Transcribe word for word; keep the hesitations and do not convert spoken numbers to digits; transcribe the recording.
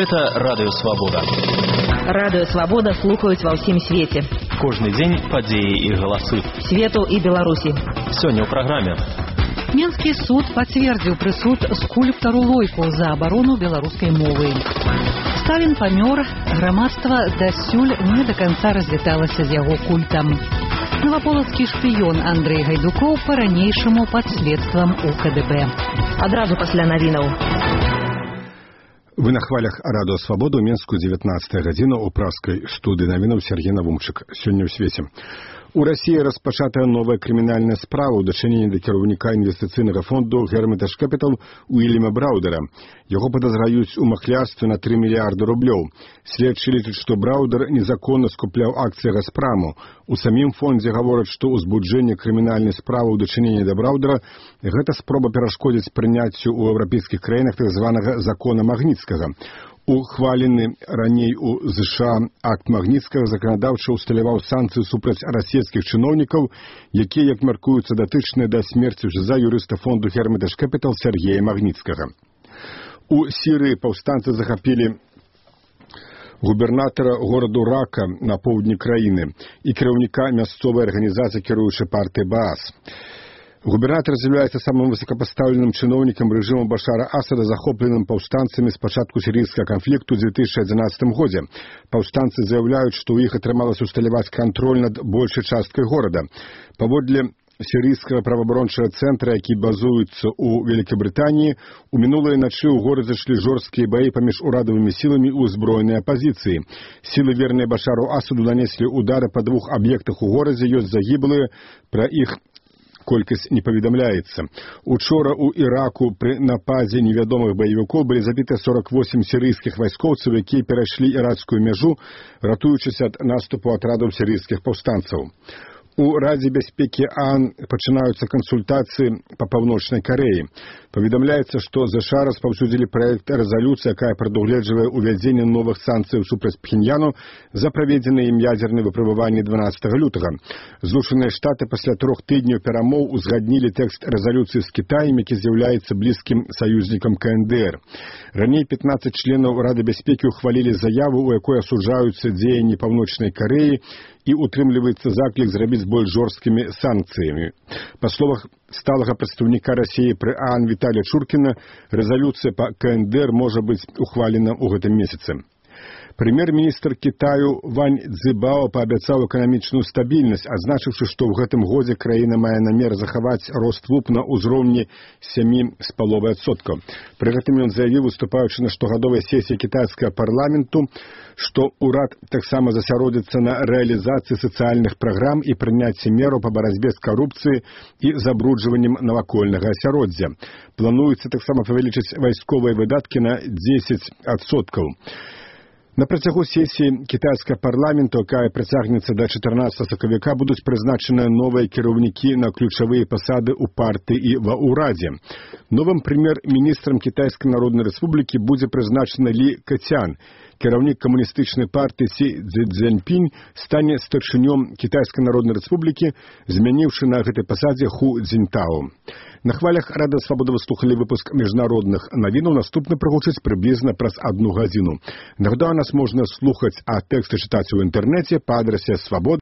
Гэта Радыё Свабода. Радыё Свабода слухаюць ва ўсім свеце. Кожны дзень падзеі і галасы. Свету і Беларусі. Сёння ў праграме. Менскі суд пацвердзіў прысуд скульптару Лойку за абарону беларускай мовы. Сталін памёр, грамадства дасюль не да канца развіталася з яго культам. Новаполацкі шпіён Андрэй Гайдукоў па-ранейшаму пад следствам у ка дэ бэ. Адразу пасля навінаў. Вы на хвалях Радыё Свабода, ў Менску дзевятнаццатая гадзіна, у праскай студыі навінаў Сергей Навумчык. Сёння ў свеце. У Расіі распачатая новая крымінальная справа ў дачыненні да кіраўніка інвестыцыйнага фонду Hermitage Capital Уильяма Браудера. Яго падазраюць у махлярстве на тры мільярды рублёў. Следчы лічаць, што Браудер незаконна скупляў акцыі Газпраму. У самім фондзе гавораць, што ўзбуджэнне крымінальнай справы ў дачыненні да Браудера – гэта спроба перашкодзіць прыняццю ў еўрапейскіх краінах так званага закона Магніцкага. Ухвалены раней у ЗША акт Магніцкага заканадаўча усталяваў санкцыі супраць расійскіх чыноўнікаў, якія, як мяркуюцца, датычныя да смерці за юрыста фонду Hermitage Capital Сергея Магніцкага. У Сірыі паўстанцы захапілі губернатара гораду Рака на поўдні краіны і кіраўніка мясцовай арганізацыі кіруючай партыі Баас. Губернатор з'яўляецца самым высокапастаўленым чыноўнікам рэжыму Башара Асада, захопленым паўстанцамі з пачатку сірыйскага канфлікту ў дзве тысячы адзінаццатым годзе. Паўстанцы заяўляюць, што ў іх атрымалася усталяваць кантроль над большай часткай горада. Паводле сірыйскага праваабарончага цэнтра, які базуецца ў Вялікабрытаніі, у мінулай начы ў горадзе ішлі жорсткія баі паміж урадавымі сіламі і ўзброенай апазіцыі. Сілы, верныя Башару Асаду, нанеслі удары па двух аб'ектах у горадзе, ёсць загіблыя, пра іх колькасць не паведамляецца. Учора ў Іраку пры нападзе невядомых баевікоў былі забіты сорок восем сірыйскіх вайскоўцаў, якія перайшлі іракскую мяжу, ратуючыся ад наступу атрадаў сірыйскіх паўстанцаў. У Радзе бяспекі ААН пачынаюцца кансультацыі па Паўночнай Карэі. Паведамляецца, што ЗША распаўсюдзілі праект рэзалюцыі, якая прадугледжвае ўвядзенне новых санкцыяў супраць Пхеньяну за праведзеныя ім ядзерныя выпрабаванні дванаццатага лютага. Злучаныя Штаты пасля трох тыдняў перамоў узгаднілі тэкст рэзалюцыі з Кітаем, які з'яўляецца блізкім саюзнікам ка эн дэ эр. Раней пятнаццаць членаў Рады бяспекі ўхвалілі заяву, у якой асуджаюцца дзеянні Паўночнай Карэі і утрымліваецца заклік зрабіць больш жорсткімі санкцыямі. Па словах сталага прадстаўніка Расіі пры ААН Віталія Чуркіна, рэзалюцыя па ка эн дэ эр можа быць ухвалена ў гэтым месяцы. Прэм'ер-міністр Кітаю Вань Цзібао паабяцаў эканамічную стабільнасць, адзначыўшы, што ў гэтым годзе краіна мае намер захаваць рост вуп на ўзроўні сем з паловай адсоткаў. Пры гэтым ён заявіў, выступаючы на штогадовай сесіі кітайскага парламенту, што ўрад таксама засяродзіцца на рэалізацыі сацыяльных праграм і прыняцці мераў па барацьбе з карупцыяй і забруджваннем навакольнага асяроддзя. Плануецца таксама павялічыць вайсковыя выдаткі на дзесяць адсоткаў. На працягу сесіі кітайскага парламенту, якая працягнецца да чатырнаццатага сакавіка, будуць прызначаныя новыя кіраўнікі на ключавыя пасады ў партыі і ва ўрадзе. Новым прэм'ер-міністрам Кітайскай Народнай Рэспублікі будзе прызначаны Лі Кэцян. Кіраўнік камуністычнай партыі Сі Цзіньпінь стане старшынём Кітайскай Народнай Рэспублікі, змяніўшы на гэтай пасадзе Ху Цзіньтао. На хвалях Радыё Свабода вы слухалі выпуск міжнародных навінаў. Наступны прагучыць прыблізна праз адну гадзіну. Нагадаю, нас можна слухаць, а тэксты чытаць у інтэрнэце па адрасе свабода.